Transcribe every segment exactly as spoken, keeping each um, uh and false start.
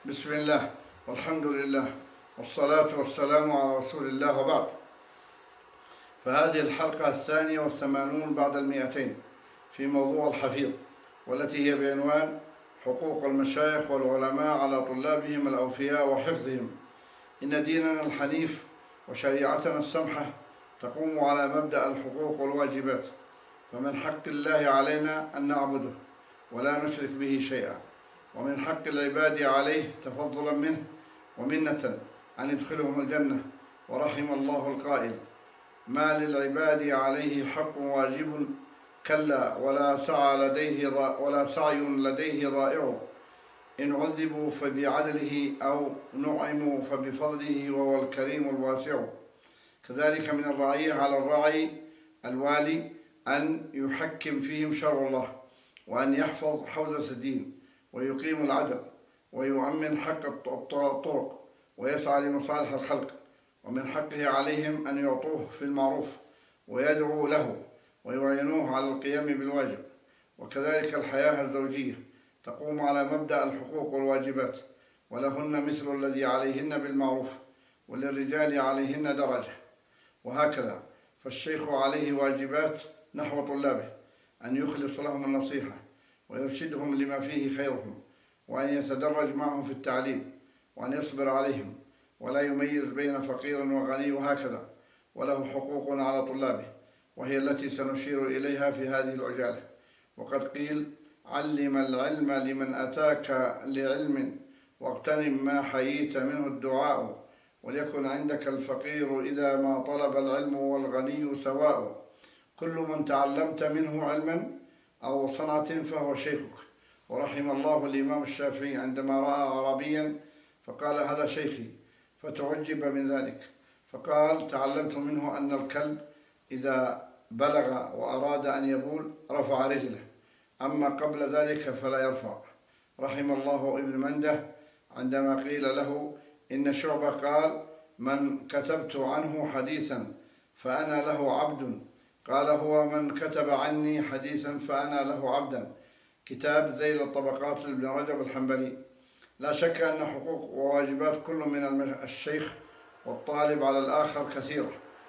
بسم الله والحمد لله والصلاة والسلام على رسول الله، وبعد. فهذه الحلقة الثانية والثمانون بعد المئتين في موضوع الحفيظ، والتي هي بعنوان حقوق المشايخ والعلماء على طلابهم الأوفياء وحفظهم. إن ديننا الحنيف وشريعتنا السمحة تقوم على مبدأ الحقوق والواجبات، فمن حق الله علينا أن نعبده ولا نشرك به شيئا، ومن حق العباد عليه تفضلا منه ومنة أن يدخلهم الجنة. ورحم الله القائل: ما للعباد عليه حق واجب، كلا ولا سعي لديه ولا سعي لديه ضائع، إن عذبوا فبعدله أو نعموا فبفضله وهو الكريم الواسع. كذلك من الرعية على الراعي الوالي أن يحكم فيهم شرع الله، وأن يحفظ حوزة الدين، ويقيم العدل، ويؤمن حق الطرق، ويسعى لمصالح الخلق. ومن حقه عليهم أن يعطوه في المعروف ويدعوا له ويعينوه على القيام بالواجب. وكذلك الحياة الزوجية تقوم على مبدأ الحقوق والواجبات، ولهن مثل الذي عليهن بالمعروف، وللرجال عليهن درجة، وهكذا. فالشيخ عليه واجبات نحو طلابه، أن يخلص لهم النصيحة ويرشدهم لما فيه خيرهم، وأن يتدرج معهم في التعليم، وأن يصبر عليهم ولا يميز بين فقير وغني، وهكذا. وله حقوق على طلابه، وهي التي سنشير إليها في هذه العجالة. وقد قيل: علم العلم لمن أتاك لعلم، واغتنم ما حييت منه الدعاء، وليكن عندك الفقير إذا ما طلب العلم والغني سواء. كل من تعلمت منه علما أو صنعة فهو شيخك. ورحم الله الإمام الشافعي عندما رأى أعرابيا فقال: هذا شيخي، فتعجب من ذلك، فقال: تعلمت منه أن الكلب إذا بلغ وأراد أن يبول رفع رجله، أما قبل ذلك فلا يرفع. رحم الله ابن منده عندما قيل له إن شعبة قال: من كتبت عنه حديثا فأنا له عبد، قال: هو من كتب عني حديثا فأنا له عبدا. كتاب ذيل الطبقات لابن رجب الحنبلي. لا شك أن حقوق وواجبات كل من الشيخ والطالب على الآخر كثيرة،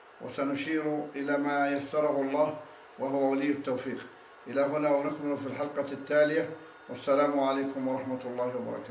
وسنشير إلى ما يسره الله وهو ولي التوفيق. إلى هنا ونكمل في الحلقة التالية، والسلام عليكم ورحمة الله وبركاته.